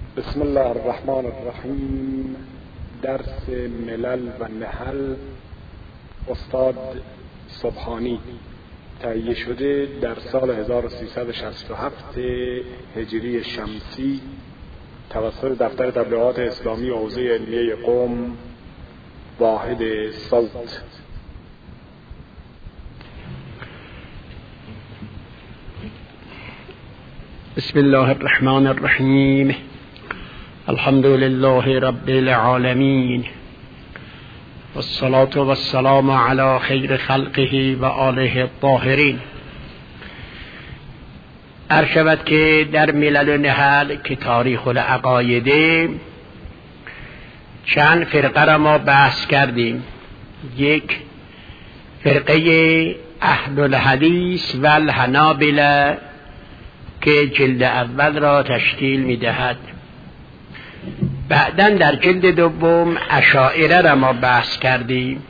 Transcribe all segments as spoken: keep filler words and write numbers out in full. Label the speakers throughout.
Speaker 1: بسم الله الرحمن الرحیم. درس ملل و نحل، استاد سبحانی. تهیه شده در سال هزار و سیصد و شصت و هفت هجری شمسی توسط دفتر تبلیغات اسلامی حوزه علمیه قم، واحد صوت.
Speaker 2: بسم الله الرحمن الرحیم. الحمد لله رب العالمین والصلاة والسلام علی خیر خلقه و آله الطاهرین. عرض شود که در ملل و نحل که تاریخ العقایده چند فرقه را ما بحث کردیم. یک، فرقه اهل الحدیث و الحنابلة که جلد اول را تشکیل می دهد. بعداً در جلد دوم اشاعره را ما بحث کردیم.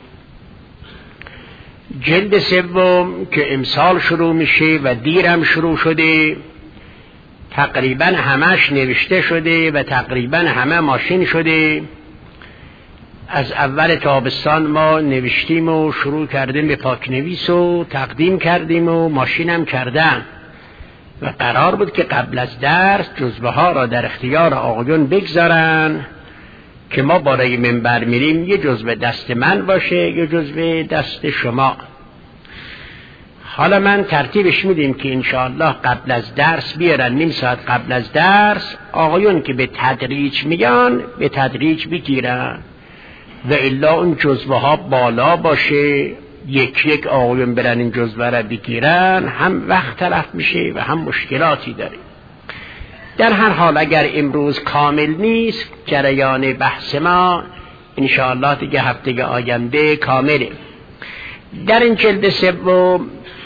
Speaker 2: جلد سوم که امسال شروع میشه و دیرم شروع شده، تقریباً همش نوشته شده و تقریباً همه ماشین شده. از اول تابستان ما نوشتیم و شروع کردیم به پاکنویس و تقدیم کردیم و ماشینم کردن و قرار بود که قبل از درس جزوه ها را در اختیار آقایون بگذارن که ما برای منبر میریم یه جزوه دست من باشه یه جزوه دست شما. حالا من ترتیبش میدیم که انشاءالله قبل از درس بیارن، نیم ساعت قبل از درس. آقایون که به تدریج میگن به تدریج بگیرن و الا اون جزوه ها بالا باشه، یک یک آقایون برن این جزوه را بگیرن، هم وقت تلف میشه و هم مشکلاتی داره. در هر حال اگر امروز کامل نیست جریان بحث ما انشاءالله دیگه هفته آینده کامله. در این جلد سوم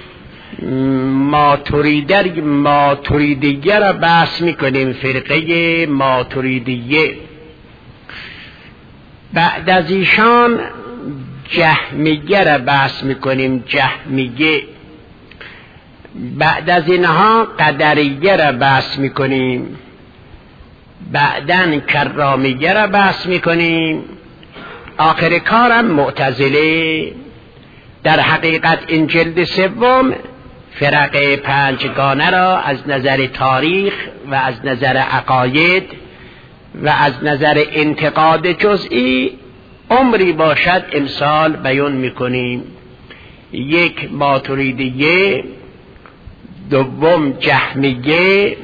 Speaker 2: ماتوریدی ماتوریدیه را بحث میکنیم، فرقه ماتوریدیه. بعد از ایشان جهمیه را بحث میکنیم، جهمیه. بعد از اینها قدریه را بحث میکنیم، بعدن کرامیه را بحث میکنیم، آخر کارم معتزله. در حقیقت این جلد سوم فرق پنجگانه را از نظر تاریخ و از نظر عقاید و از نظر انتقاد جزئی عمری باشد امسال بیان میکنیم. یک ماتوریدیه، دوم جهمیه،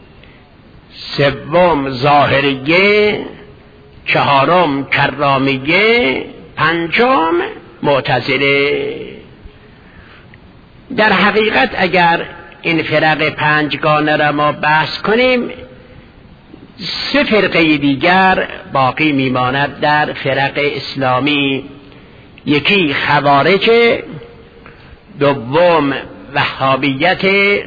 Speaker 2: سوم ظاهریه، چهارم کرامیه، پنجم معتزله. در حقیقت اگر این فرق پنجگانه را ما بحث کنیم، سه فرقه دیگر باقی میماند در فرق اسلامی. یکی خوارج، دوم وهابیت،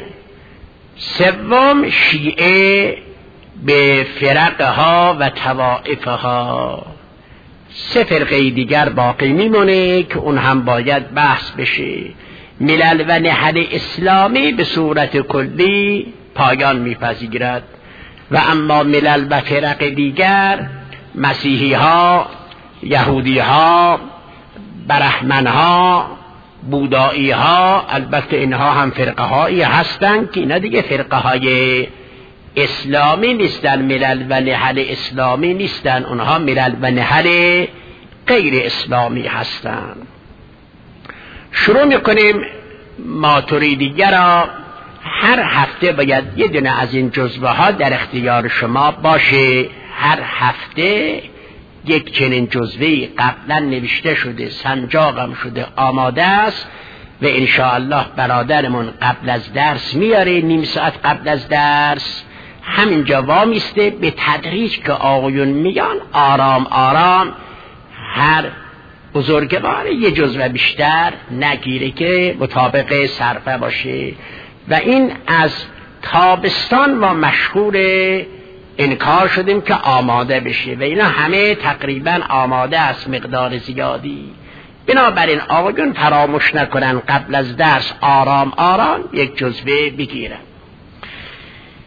Speaker 2: سوم شیعه به فرقها و طوائفها. سه فرقه دیگر باقی میمونه که اون هم باید بحث بشه. ملل و نحل اسلامی به صورت کلی پایان میپذیرد و اما ملل و فرق دیگر، مسیحی ها، یهودی ها، برهمن ها، بودایی ها، البته اینها هم فرقه هایی هستند که اینا دیگه فرقه های اسلامی نیستن، ملل و نحل اسلامی نیستن، اونها ملل و نحل غیر اسلامی هستند. شروع میکنیم ماتوریدیه را. هر هفته باید یه دونه از این جزوه ها در اختیار شما باشه. هر هفته یک چنین جزوهی قبلا نوشته شده، سنجاقم شده، آماده است و انشاءالله برادرمون قبل از درس میاره، نیم ساعت قبل از درس همینجا وامیسته. به تدریج که آقایون میان آرام آرام هر بزرگوار یه جزوه بیشتر نگیره که مطابق صرفه باشه. و این از تابستان ما مشغول این کار شدیم که آماده بشه و اینا همه تقریبا آماده است مقدار زیادی. بنابراین آقایون فراموش نکنن قبل از درس آرام آرام یک جزوه بگیرن.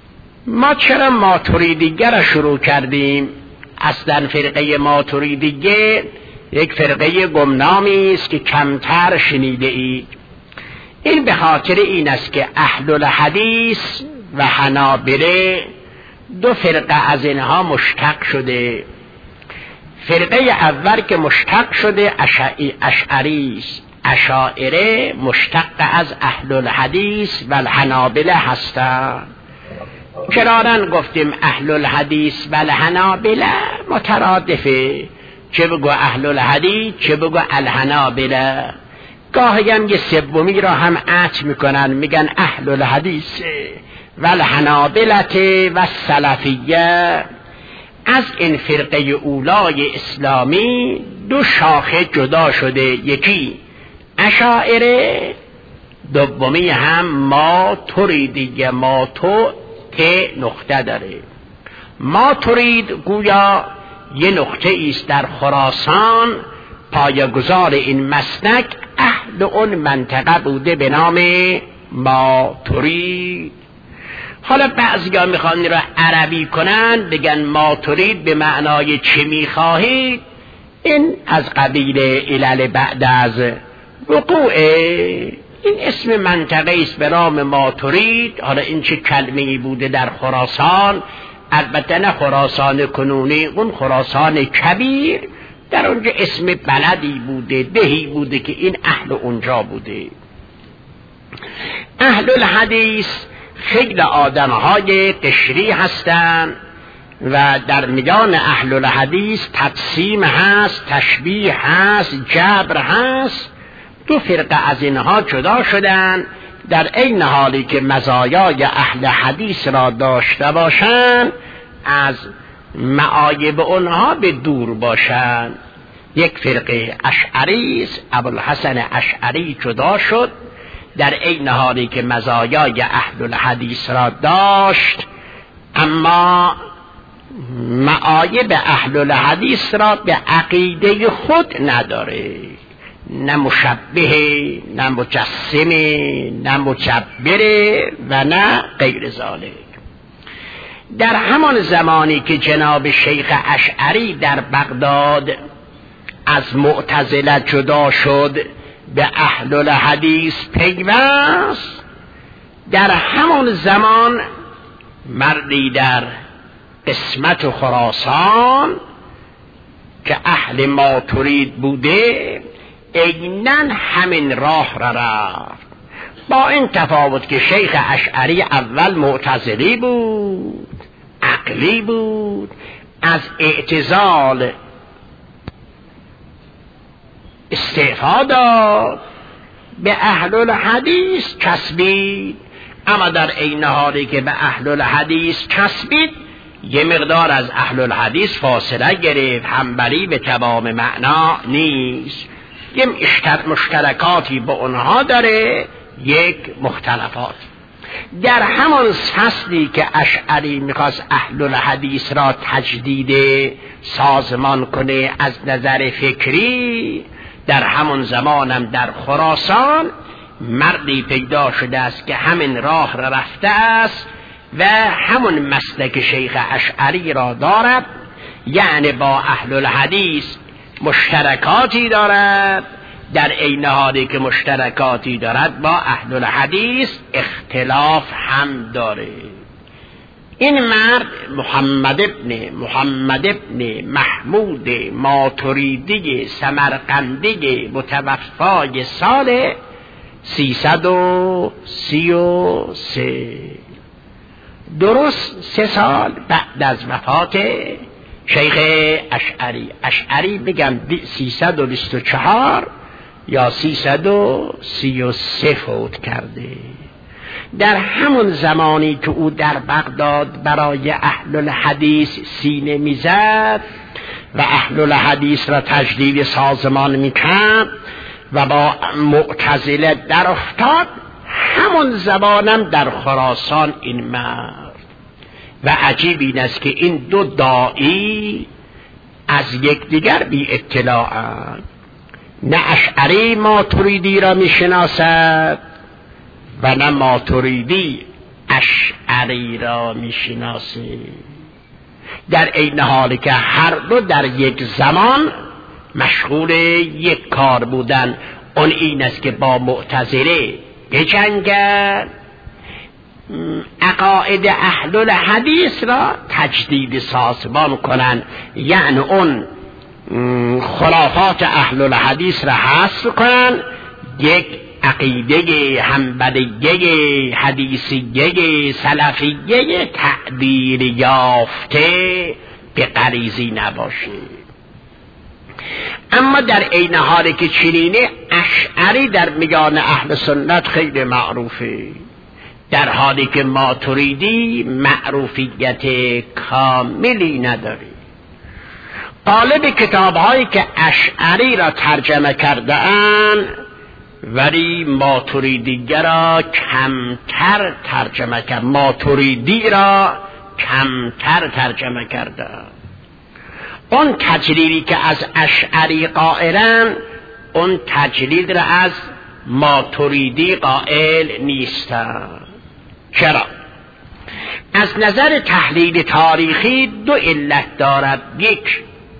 Speaker 2: ما چرا ماتوریدیگه را شروع کردیم؟ اصلا فرقه ماتوریدیگه یک فرقه گمنامی است که کمتر شنیده اید. این به خاطر این است که اهل الحدیث و حنابله دو فرقه از اینها مشتق شده. فرقه اول که مشتق شده اشعری است. اشاعره مشتق از اهل الحدیث و الحنابله هستند. کرارن گفتیم اهل الحدیث و الحنابله مترادفه، چه بگو اهل الحدیث چه بگو الحنابله. گاهی هم یه سومی را هم عطف میکنن، میگن اهل الحدیث و الحنابله و السلفیه. از این فرقه اولای اسلامی دو شاخه جدا شده، یکی اشاعره، دومی هم ماتوریدیه. ماتو ته نقطه داره. ماتورید گویا یه نقطه ایست در خراسان، پایه‌گذار این مسلک اهل اون منطقه بوده به نام ماتورید. حالا بعضیا میخوان این را عربی کنن، بگن ماتورید به معنای چه میخواهید. این از قبیل علل بعد از وقوع این اسم منطقه است به نام ماتورید. حالا این چه کلمه‌ای بوده در خراسان، البته نه خراسان کنونی، اون خراسان کبیر، در اونجا اسم بلدی بوده، دهی بوده که این اهل اونجا بوده. اهل الحدیث خیلی آدم‌های قشری هستند و در میان اهل الحدیث تقسیم هست، تشبیه هست، جبر هست. دو فرقه از اینها جدا شدن، در این حالی که مزایای اهل حدیث را داشته باشند، از معایب اونها به دور باشند. یک فرقه اشعری است، ابوالحسن اشعری جدا شد، در این حالی که مزایای اهل الحدیث را داشت، اما معایب اهل الحدیث را به عقیده خود نداره. نه مشبه، نه مجسمه، نه مجبره و نه غیر ذالک. در همان زمانی که جناب شیخ اشعری در بغداد از معتزله جدا شد، به اهل الحدیث پیوست، در همان زمان مردی در قسمت خراسان که اهل ماتورید بوده عیناً همین راه را رفت، با این تفاوت که شیخ اشعری اول معتزلی بود، عقلی بود، از اعتزال استعفا داد، به اهل الحدیث چسبید. اما در این حالی که به اهل الحدیث چسبید، یه مقدار از اهل الحدیث فاصله گرفت. حنبلی به تمام معنا نیست، یه مشترکاتی با اونها داره، یک مختلفات. در همان فصلی که اشعری میخواست اهل الحدیث را تجدید سازمان کنه از نظر فکری، در همون زمانم در خراسان مردی پیدا شده است که همین راه را رفته است و همون مسلک شیخ اشعری را دارد، یعنی با اهل الحدیث مشترکاتی دارد، در این حالی که مشترکاتی دارد با اهل الحدیث اختلاف هم داره. این مرد محمد ابن محمد ابن محمود ماتوریدی سمرقندی متوفای سال سیصد و سی و سه، درست سه سال بعد از وفات شیخ اشعری. اشعری بگم سیصد و بیست و چهار یا سیصد و سی و سه فوت کرده. در همون زمانی که او در بغداد برای اهل الحدیث سینه میزد و اهل الحدیث را تجدید سازمان میکرد و با معتزله در افتاد، همون زمانم در خراسان این مرد. و عجیب این است که این دو داعی از یکدیگر بی اطلاعند. نه اشعری ماتوریدی را میشناسد و نه ماتوریدی اشعری را میشناسه، در این حالی که هر دو در یک زمان مشغول یک کار بودن. اون این است که با معتزله بجنگن، عقاید اهل الحدیث را تجدید سازمان کنن، یعنی اون خرافات اهل الحدیث را حذف کنن، یک عقیده همبدیه حدیثیه سلفیه تعبیر یافته به غریزی نباشه. اما در این حالی که چنینه اشعری در میان اهل سنت خیلی معروفه، در حالی که ماتریدی معروفیت کاملی نداره. غالب کتاب هایی که اشعری را ترجمه کرده اند ولی ماتریدی را کمتر ترجمه کرد، ماتریدی را کمتر ترجمه کرده. اون تجلیلی که از اشعری قائلن، اون تجلیل را از ماتریدی قائل نیستن. چرا؟ از نظر تحلیل تاریخی دو علت دارد. یک،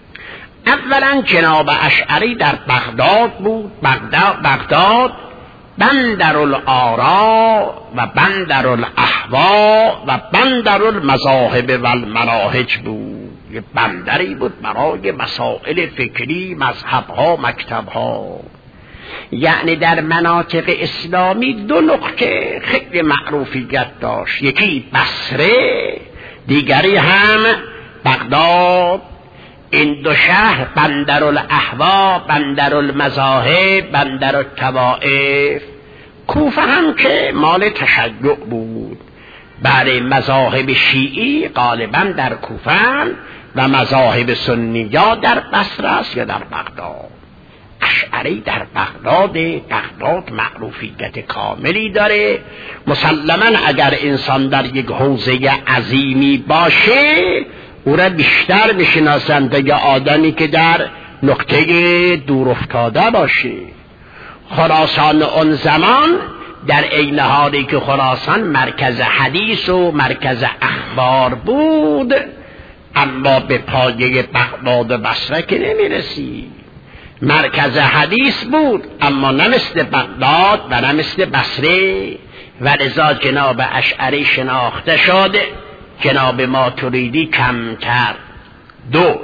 Speaker 2: اولا جناب اشعری در بغداد بود، بغداد, بغداد بندر الآراء و بندر الاحوا و بندر المذاهب و المناهج بود. یه بندری بود برای مسائل فکری، مذهبها، مکتبها. یعنی در مناطق اسلامی دو نقطه خیلی معروفیت داشت، یکی بصره، دیگری هم بغداد. این دو شهر بندر الاحوا، بندر المذاهب، بندر الطوائف. کوفه هم که مال تشیع بود، برای مذاهب شیعی غالبا در کوفه و مذاهب سنی یا در بصره است یا در بغداد. اشعری در بغداد، بغداد معروفیت کاملی داره. مسلما اگر انسان در یک حوزه عظیمی باشه او را بیشتر بشناسند یا آدمی که در نقطه دور افتاده باشه. خراسان اون زمان در این حالی که خراسان مرکز حدیث و مرکز اخبار بود، اما به پایه بغداد و بصره که نمی رسید. مرکز حدیث بود اما نه مثل بغداد و نه مثل بصره، و لذا جناب اشعری شناخته شد، جناب ماتریدی کمتر. دو،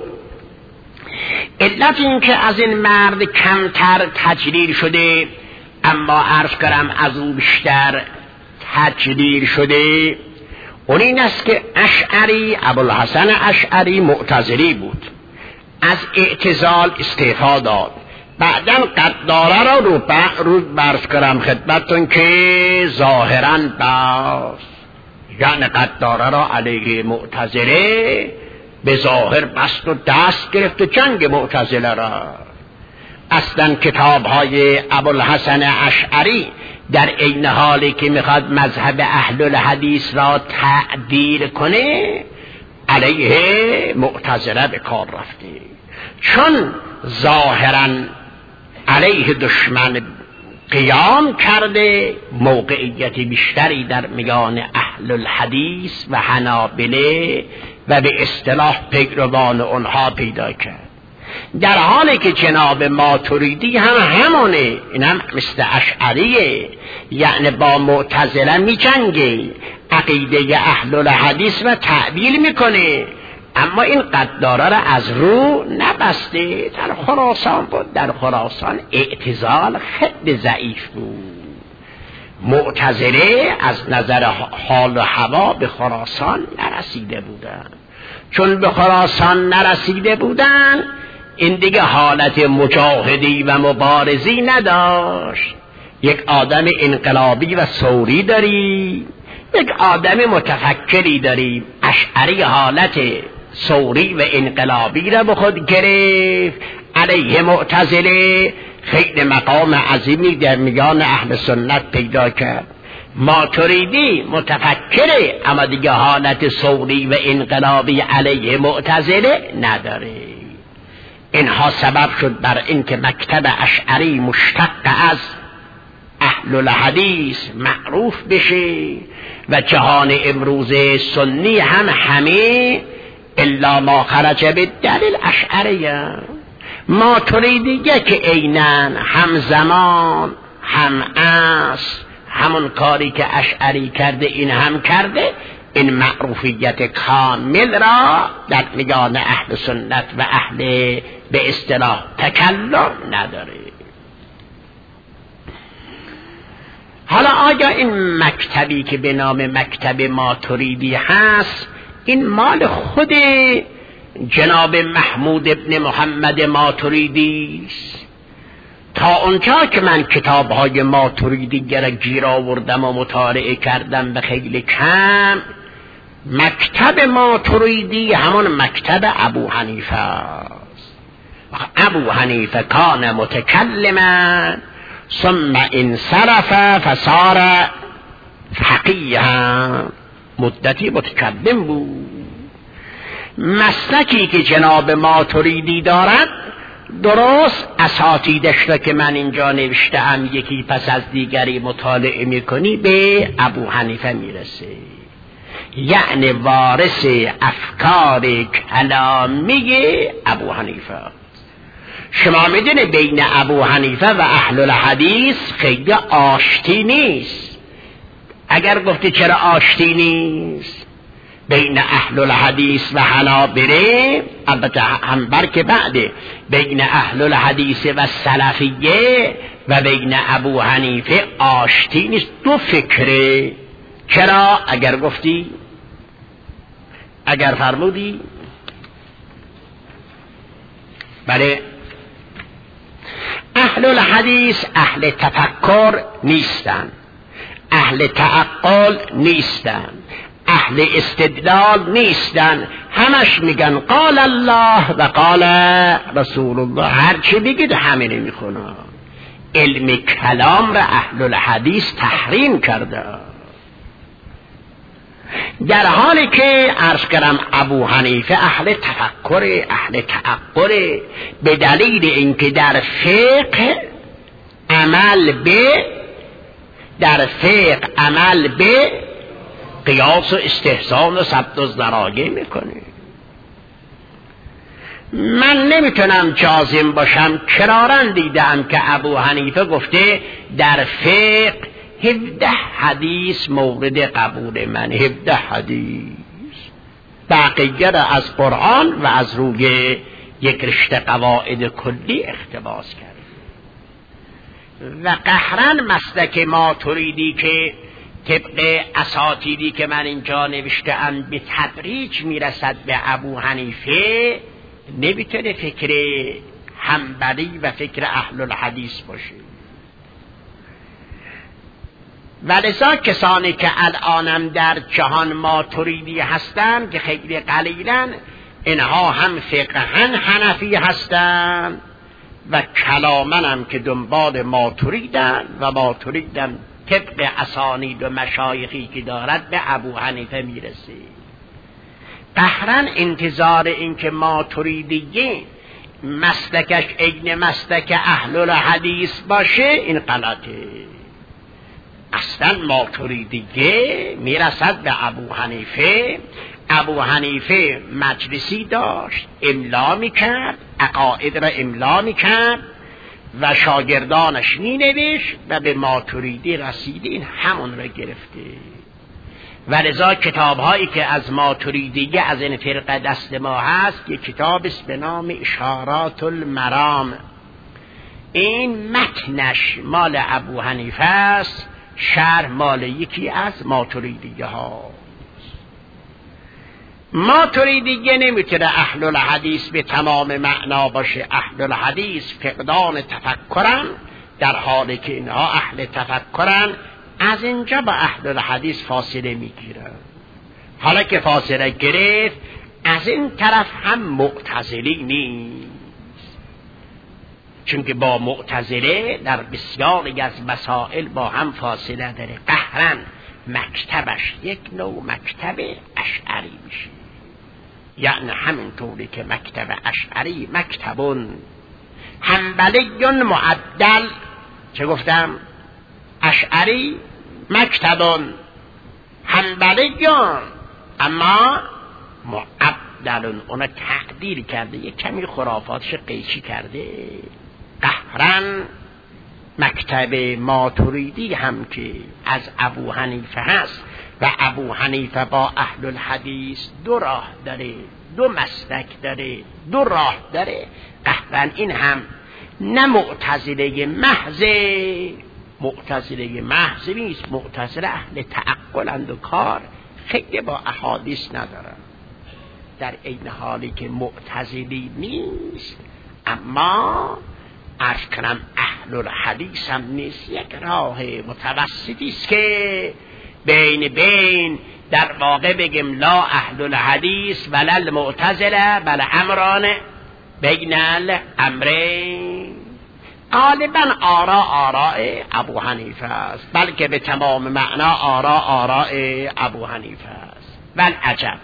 Speaker 2: علت این که از این مرد کمتر تجلیل شده اما عرض کردم از اون بیشتر تجلیل شده، اون این است که اشعری، ابوالحسن اشعری معتزلی بود، از اعتزال استعفا داد، بعداً قداره را رو رو برس کردم خدمتتون که ظاهراً بس، یعنی قداره را علیه معتزله به ظاهر بست و دست گرفت و جنگ معتزله را. اصلا کتاب های ابوالحسن اشعری در این حالی که میخواد مذهب اهل الحدیث را تعدیل کنه علیه معتزله به کار رفته، چون ظاهرا علیه دشمن قیام کرده، موقعیت بیشتری در میان اهل الحدیث و حنابله و به اصطلاح پیروان اونها پیدا کرد. در حالی که جناب ماتریدی هم همونه، اینم مثل اشعریه، یعنی با معتزله می جنگه، عقیده اهل الحدیث را تعدیل میکنه، اما این قداره را از رو نبسته. در خراسان بود، در خراسان اعتزال خیلی ضعیف بود، معتزله از نظر حال و هوا به خراسان نرسیده بودن. چون به خراسان نرسیده بودن این دیگه حالت مجاهدی و مبارزی نداشت. یک آدم انقلابی و ثوری داری، یک آدم متفکری داری. اشعری حالت ثوری و انقلابی را به خود گرفت، علیه معتزله خیلی مقام عظیمی در میان اهل سنت پیدا کرد. ماتریدی متفکره اما دیگه حالت ثوری و انقلابی علیه معتزله نداره. اینها سبب شد بر اینکه مکتب اشعری مشتق از اهل الحدیث معروف بشه. و جهان امروز سنی هم همه الا ما خرج بالدلیل اشعریه. ماتریدیه که عیناً همزمان هم است، همون کاری که اشعری کرده این هم کرده، این معروفیت کامل را در میان اهل سنت و اهل به اصطلاح تکلم نداره. حالا آیا این مکتبی که به نام مکتب ماتریدی هست این مال خود جناب محمود ابن محمد ماتریدی است؟ تا اونجا که من کتاب‌های ماتریدی را گیر آوردم و مطالعه کردم به خیلی کم، مکتب ماتریدی همون مکتب ابو حنیفه است. ابو حنیفه کان متکلما ثم انصرف فصار فقیها، مدتی متکلم بود. مسلکی که جناب ماتریدی دارد درست اساتیدش را که من اینجا نوشتم یکی پس از دیگری مطالعه میکنی به ابو حنیفه میرسه، یعنی وارث افکار کلامی ابو حنیفه. شما میدونه بین ابو حنیفه و اهل الحدیث خیلی آشتی نیست. اگر گفتی چرا آشتی نیست بین اهل الحدیث و حنابله، البته هم برکه بعده، بین اهل الحدیث و سلفیه و بین ابو حنیفه آشتی نیست، دو فکره. چرا؟ اگر گفتی، اگر فرمودی، بله، اهل الحدیث اهل تفکر نیستن، اهل تعقل نیستن، اهل استدلال نیستن، همش میگن قال الله و قال رسول الله، هرچی بگید همه نمیخونه. علم کلام را اهل الحدیث تحریم کرده، در حالی که عرض کردم ابو حنیفه اهل تفکر، اهل تعقل، به دلیل اینکه در فقه عمل به در فقه عمل به قیاس و استحسان و ثبت الذرایع میکنه. من نمیتونم جازم باشم، کرارن دیدم که ابو حنیفه گفته در فقه هفده حدیث مورد قبول من، هفده حدیث، بقیه را از قرآن و از روی یک رشته قواعد کلی اقتباس کرد. و قهرن مسلک ماتریدی که طبق اساتیدی که من اینجا نوشتم به تدریج میرسد به ابو حنیفه، نمیتونه فکر حنبلی و فکر اهل الحدیث باشه. ولذا کسانی که الانم در جهان ماتریدی هستند که خیلی قلیلن، اینها هم فقهن حنفی هستند و کلامن هم که دنبال ماتریدن و ماتریدن طبق اسانید و مشایخی که دارد به ابو حنیفه میرسه. قهرن انتظار این که ماتریدیه مسلکش عین مسلک اهل الحدیث باشه این غلطه. اصلا ماتریدیه میرسد به ابو حنیفه. ابو حنیفه مجلسی داشت، املا میکرد، عقاید را املا میکرد و شاگردانش مینوشت و به ماتریدی رسیده، این همون را گرفته. و لذا کتاب هایی که از ماتریدیه از این فرقه دست ما هست، یک کتاب است به نام اشارات المرام، این متنش مال ابو حنیفه است، شرح مال یکی از ماتریدیه ها. ماتریدیه نمیتونه اهل الحدیث به تمام معنا باشه. اهل الحدیث فقدان تفکرن، در حالی که اینها اهل تفکرن، از اینجا با اهل الحدیث فاصله میگیرن. حالا که فاصله گرفت، از این طرف هم معتزلی نیست، چون که با معتزله در بسیاری از مسائل با هم فاصله داره. قهرن مکتبش یک نوع مکتب اشعری میشه، یعنی همینطوری که مکتب اشعری مکتبون حنبلیون معدل، چه گفتم؟ اشعری مکتبون حنبلیون اما معدلون، اونا تعدیل کرده، یک کمی خرافاتش قیچی کرده. قهرن مکتب ماتوریدی هم که از ابو حنیفه هست و ابو حنیفه با اهل الحدیث دو راه داره، دو مسلک داره، دو راه داره. قهرن این هم نه معتزله محض، معتزله محض نیست، معتزله اهل تعقلند و کار خیلی با احادیث ندارن، در این حالی که معتزلی نیست اما عرض کنم اهل الحدیث هم نیست، یک راه متوسطی است که بین بین در واقع بگیم لا اهل الحدیث ولا المعتزله بل امران بین الامرین. غالبا آرا آراء ابو حنیفه است، بلکه به تمام معنا آرا آراء ابو حنیفه است. بل عجب،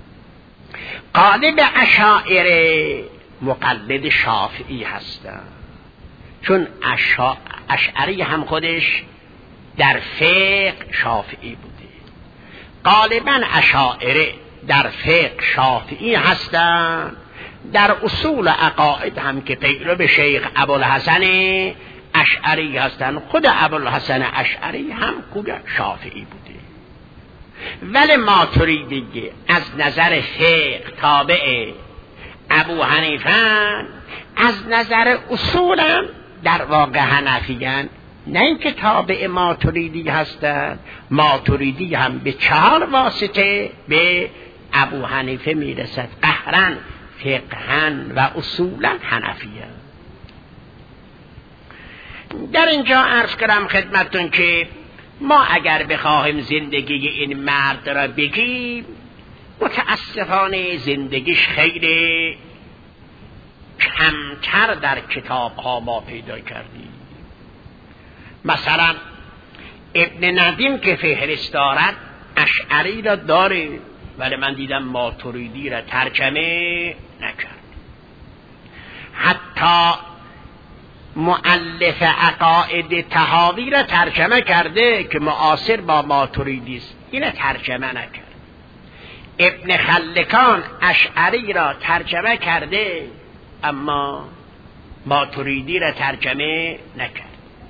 Speaker 2: غالب اشاعره مقلد شافعی هستند، چون اشعری هم خودش در فقه شافعی بوده. غالبا اشاعره در فقه شافعی هستند، در اصول عقاید هم که پیرو شیخ ابوالحسن اشعری هستند. خود ابوالحسن اشعری هم خود شافعی بوده، ولی ماتریدی از نظر فقه تابع ابو حنیفه، از نظر اصولم در واقع حنفیان، نه اینکه تابع ماتریدی هستند. ماتریدی هم به چهار واسطه به ابو حنیفه میرسد، قهرن فقهن و اصولا حنفیان. در اینجا عرض کنم خدمتون که ما اگر بخواهیم زندگی این مرد را بگیم، متاسفانه زندگیش خیلی کمتر در کتاب ها ما پیدا کردیم. مثلا ابن ندیم که فهرست دارد اشعری را داره، ولی من دیدم ماتریدی را ترجمه نکرد. حتی مؤلف عقاید طحاوی را ترجمه کرده که معاصر با ماتریدی است، این ترجمه نکرد. ابن خلکان اشعری را ترجمه کرده اما ماتریدی را ترجمه نکرد.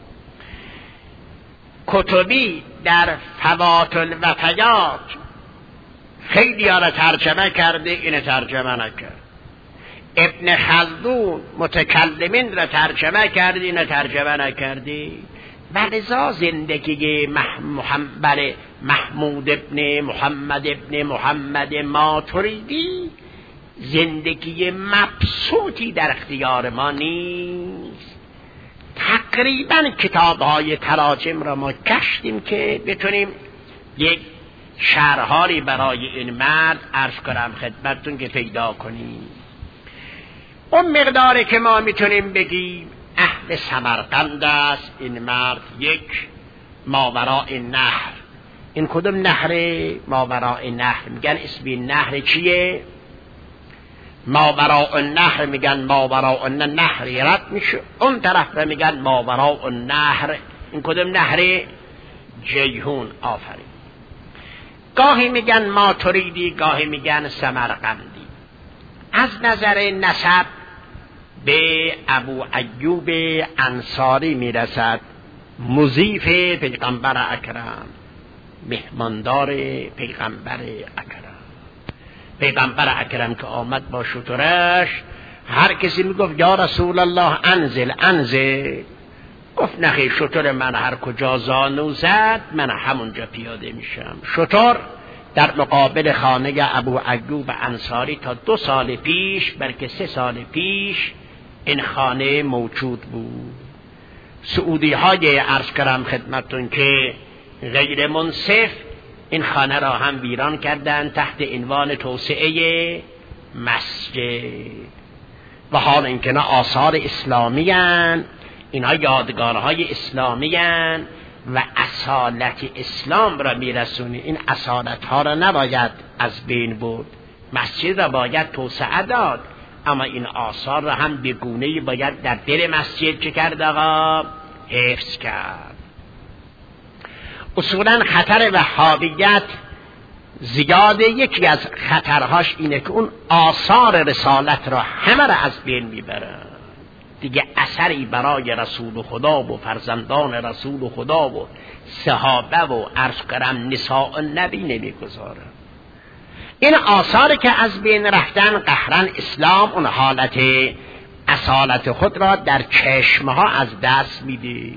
Speaker 2: کتبی در فوات الوفیات خیلی ها را ترجمه کرده، این ترجمه نکرد. ابن خلدون متکلمین را ترجمه کرده، این ترجمه نکرده. ولذا زندگی محمد محمود ابن محمد ابن محمد ماتریدی زندگی مبسوطی در اختیار ما نیست. تقریبا کتاب‌های تراجم را ما گشتیم که بتونیم یک شرحالی برای این مرد عرض کنم خدمتتون که پیدا کنیم. اون مقداری که ما میتونیم بگیم اهل سمرقند است این مرد. یک، ماوراء النهر. این کدوم نهر؟ ماوراء النهر. میگن اسم نهر چیه؟ ماوراء النهر. میگن ماوراء النهر رد میشه، اون طرف را میگن ماوراء النهر. این کدوم نهر؟ جیهون. آفرین. گاهی میگن ماتریدی، گاهی میگن سمرقندی. از نظر نسب به ابو ایوب انصاری میرسد، مضیف پیغمبر اکرم، مهماندار پیغمبر اکرم. پیغمبر اکرم که آمد با شترش، هر کسی میگفت یا رسول الله انزل انزل، گفت نخیر، شتر من هر کجا زانو زد من همونجا پیاده میشم. شتر در مقابل خانه ابو ایوب انصاری تا دو سال پیش، بلکه سه سال پیش این خانه موجود بود. سعودی های عرض کرم خدمتون که غیر منصف این خانه را هم ویران کردن تحت عنوان توسعه مسجد. و حال اینکه نه آثار اسلامی هن، اینها یادگارهای اسلامی هن و اصالت اسلام را میرسونی. این اصالت ها را نباید از بین برد، مسجد را باید توسعه داد، اما این آثار را هم به گونه‌ای باید در دل مسجد چه کرد آقا؟ حفظ کرد. اصولا خطر وهابیت زیاده. یکی از خطرهاش اینه که اون آثار رسالت را همه را از بین میبره، دیگه اثری برای رسول خدا و فرزندان رسول خدا و صحابه و عرض کرم نساء النبی نمیگذاره. این آثاری که از بین رفتن قهرن اسلام اون حالت اصالت خود را در چشمها از دست میده.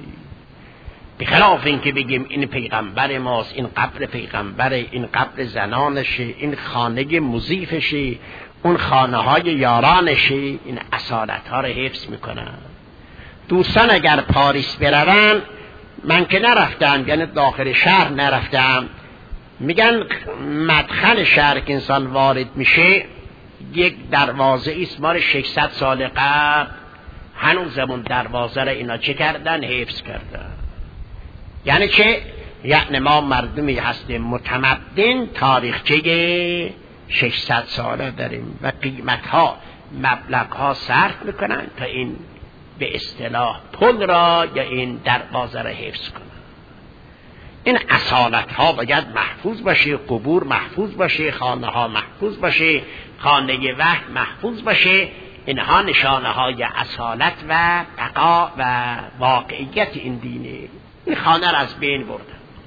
Speaker 2: بخلاف این که بگیم این پیغمبر ماست، این قبر پیغمبره، این قبر زنانشه، این خانه مضیفشه، اون خانه های یارانشه، این اصالت ها رو حفظ میکنن. دوستان اگر پاریس برن، من که نرفتم، یعنی داخل شهر نرفتم، میگن مدخل شهر که انسان وارد میشه یک دروازه است مال ششصد سال قبل، هنوزمون دروازه را اینا چه کردن؟ حفظ کردن. یعنی چه؟ یعنی ما مردمی هستیم متمدن، تاریخچه ششصد ساله داریم و قیمت ها مبلغ ها صرف میکنن تا این به اصطلاح پل را یا این دروازه را حفظ کنن. این اصالت ها باید محفوظ باشه، قبور محفوظ باشه، خانه ها محفوظ باشه، خانه وحی محفوظ باشه. اینها نشانه های اصالت و بقا و واقعیت این دینه. این خانه را از بین بردن.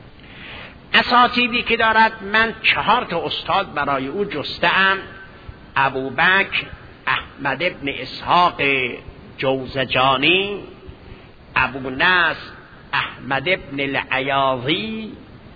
Speaker 2: اساتیدی که دارد، من چهار تا استاد برای او جسته‌ام: ابوبکر احمد ابن اسحاق جوزجانی، ابو نصر احمد ابن العیاضی،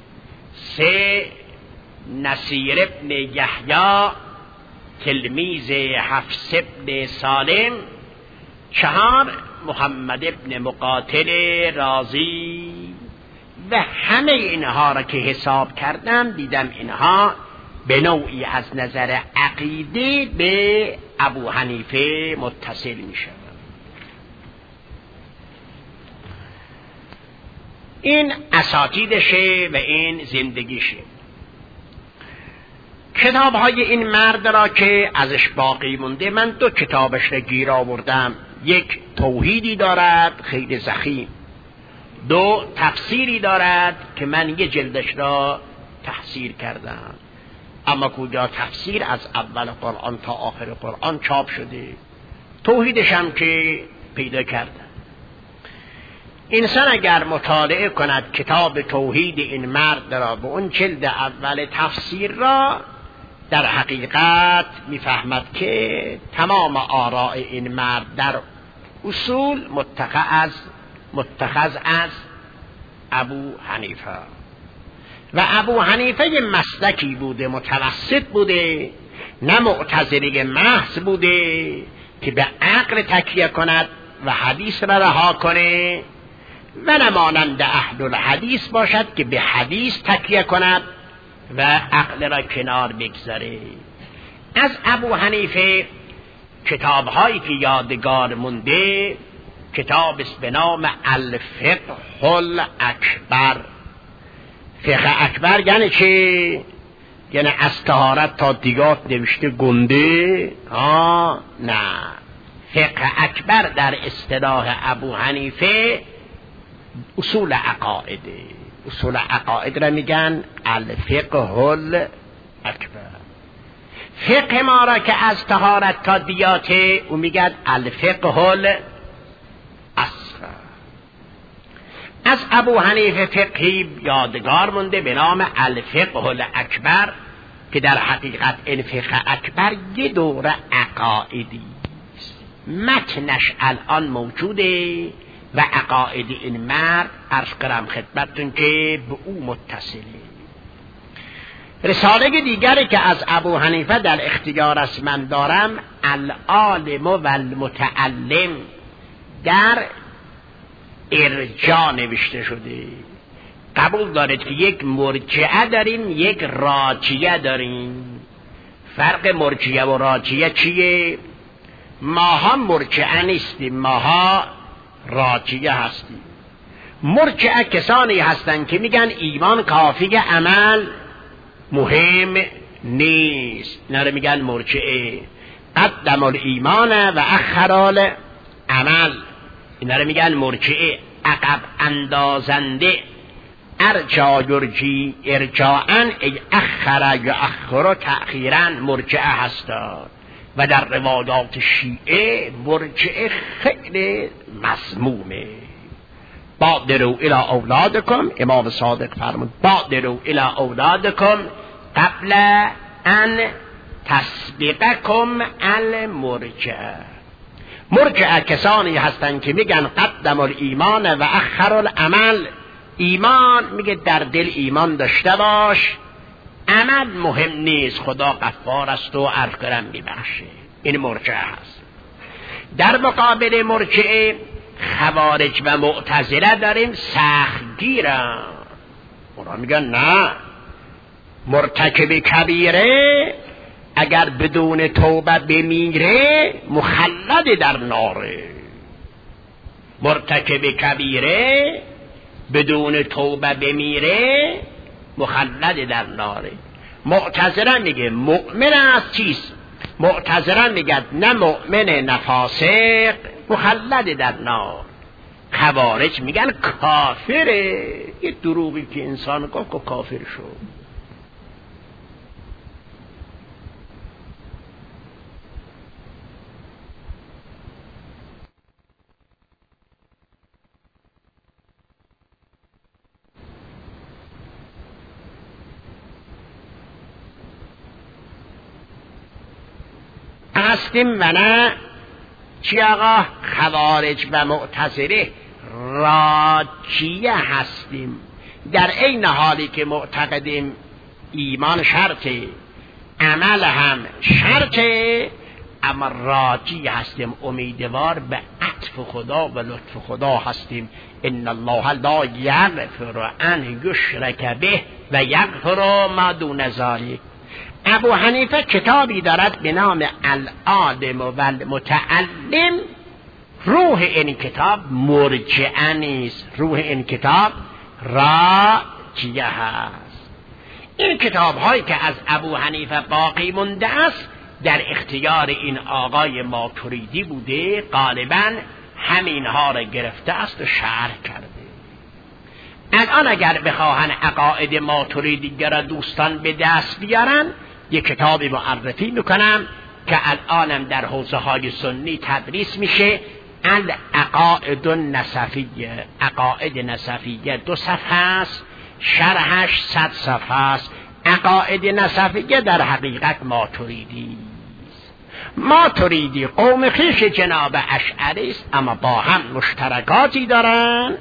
Speaker 2: سه نصیر ابن یحیی تلمیذ حفص ابن سالم، چهار محمد ابن مقاتل رازی. و همه اینها را که حساب کردم دیدم اینها به نوعی از نظر عقیده به ابو حنیفه متصل می شود. این اساتیدشه و این زندگیشه. کتاب های این مرد را که ازش باقی مونده، من دو کتابش را گیر آوردم. یک توحیدی دارد خیلی ضخیم، دو تفسیری دارد که من یه جلدش را تحصیل کردم، اما کجا تفسیر از اول قرآن تا آخر قرآن چاپ شده. توحیدش هم که پیدا کردم. انسان اگر مطالعه کند کتاب توحید این مرد را به اون جلد اول تفسیر را، در حقیقت میفهمد که تمام آراء این مرد در اصول متخذ متخذ از ابو حنیفه و ابو حنیفه مسلکی بوده، متوسط بوده، نه معتزلی محض بوده که به عقل تکیه کند و حدیث را رها کنه، و نه مانند اهل الحدیث باشد که به حدیث تکیه کند و عقل را کنار بگذاره. از ابو حنیفه کتاب هایی که یادگار مونده، کتاب است به نام الفقه الاکبر. فقه اکبر یعنی چه؟ یعنی از طهارت تا دیگات نوشته گنده؟ ها نه. فقه اکبر در اصطلاح ابو حنیفه اصول عقائده. اصول عقاید را میگن الفقه الاکبر. فقه ما را که از طهارت تا دیاته او میگن الفقه الاصغر. از ابو حنیفه فقهی یادگار مونده به نام الفقه الاکبر که در حقیقت این فقه اکبر یه دوره عقائدی است. متنش الان موجوده و عقاید این مرد عرض کرم خدمتتون که به او متصله. رساله دیگری که از ابو حنیفه در اختیار است من دارم، العالم و المتعلم، در ارجاع نوشته شده. قبول دارید که یک مرجعه داریم، یک راجعه داریم. فرق مرجعه و راجعه چیه؟ ماها مرجعه نیستیم، ماها راجعه هستیم. مرجعه کسانی هستند که میگن ایمان کافی، عمل مهم نیست. اینا رو میگن مرجعه. قدم الایمان و اخر العمل. اینا رو میگن مرجعه، عقب اندازنده. ارجا یرجی ارجاعن ای اخر یؤخر تأخیرا مرجعه هستند و در روایات شیعه مرجعه خیلی مذمومه. بادروا الی اولادکم، امام صادق فرمود بادروا الی اولادکم قبل ان تسبقکم المرجعه. مرجعه کسانی هستند که میگن قدم الایمان و اخر العمل. ایمان میگه در دل ایمان داشته باش، عمل مهم نیست، خدا غفار است و عفو کرم میبخشه. این مرجعه هست. در مقابل مرجعه خوارج و معتزله داریم سختگیرن. اونا میگن نه، مرتکب کبیره اگر بدون توبه بمیره مخلد در ناره. مرتکب کبیره بدون توبه بمیره مخلد در ناره. معتزله میگه مؤمن است چیست؟ معتزله میگه نه مؤمن نه فاسق مخلد در نار. خوارج میگن کافره. یه دروغی که انسان گفت که کافر شد. هستیم و نه چی آقا؟ خوارج و معتزله راجیه هستیم، در این حالی که معتقدیم ایمان شرطه، عمل هم شرطه، اما راجی هستیم، امیدوار به عطف خدا و لطف خدا هستیم. ان الله لا یغفر ان یشرک به و یغفر ما دون ذلک. ابو حنیفه کتابی دارد به نام العالم و المتعلم. روح این کتاب مرجعه نیست، روح این کتاب راجیه هست. این کتاب هایی که از ابو حنیفه باقی مونده است در اختیار این آقای ماتریدی بوده، غالبا همین ها را گرفته است و شرح کرده. الان اگر بخواهن عقاید ماتریدی را دوستان به دست بیارن، یک کتابی معرفی میکنم که الانم در حوزه های سنی تدریس میشه، العقائد النسفیه. عقاید نسفیه دو صفحه است، شرحش صد صفحه است. عقاید نسفیه در حقیقت ماتریدی است. ماتریدی قوم خویش جناب اشعری است، اما با هم مشترکاتی دارن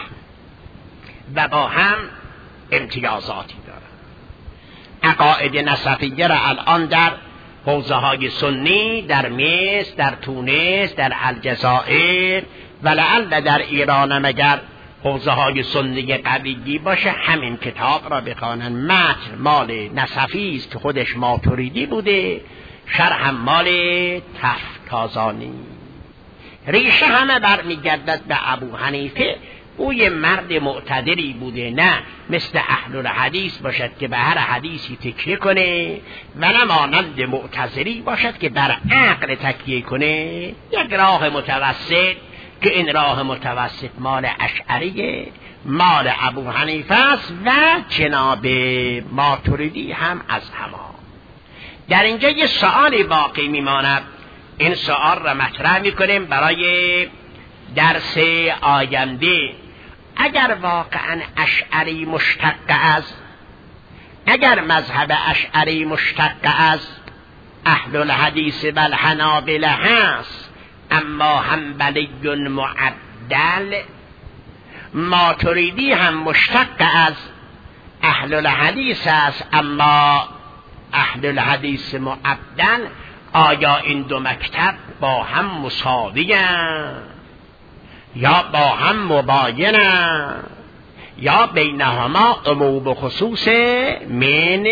Speaker 2: و با هم امتیازاتی دارن. عقاید نسفیه را الان در حوزه های سنی در مصر، در تونس، در الجزائر و لعل در ایران هم اگر حوزه های سنی قویی باشه همین کتاب را بخوانن. متن مال نسفی است که خودش ماتریدی بوده، شرح مال تفتازانی. ریشه همه برمیگردد به ابو حنیفه. او یه مرد معتدلی بوده، نه مثل اهل الحدیث باشد که به هر حدیثی تکیه کنه و نه مانند معتزلی باشد که بر عقل تکیه کنه. یک راه متوسط که این راه متوسط مال اشعریه، مال ابو حنیفه است و جناب ماتریدی هم از همان. در اینجا یه سؤال باقی میماند، این سؤال را مطرح میکنیم برای درس آینده. اگر واقعا اشعری مشتق از اگر مذهب اشعری مشتق از اهل الحدیث و الحنابلة هست، اما حنبلی معدل، ماتریدی هم مشتق از اهل الحدیث است اما اهل الحدیث معدل، آیا این دو مکتب با هم مساوی‌اند یا با هم مباینند یا بینهما عموم و خصوص من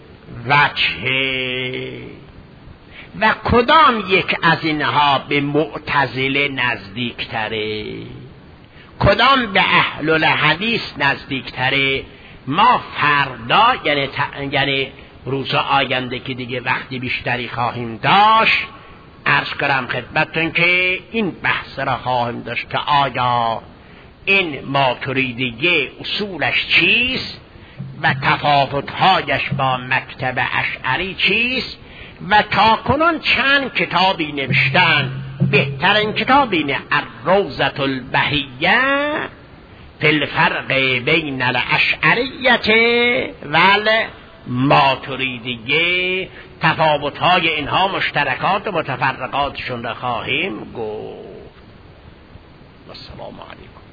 Speaker 2: وجه؟ و کدام یک از اینها به معتزله نزدیکتره؟ کدام به اهل الحدیث نزدیکتره؟ ما فردا یعنی, ت... یعنی روز آینده که دیگه وقتی بیشتری خواهیم داشت، عرض کنم خدمتتون که این بحث را خواهیم داشت که آیا این ماتریدیه اصولش چیست و تفاوتهایش با مکتب اشعری چیست و تاکنون چند کتابی نوشتن. بهترین کتاب اینه الروضة البهیه فی الفرق بین الاشعریه و الماتریدیه. تفاوت‌های اینها مشترکات و متفرقاتشون را خواهیم گفت. السلام علیکم.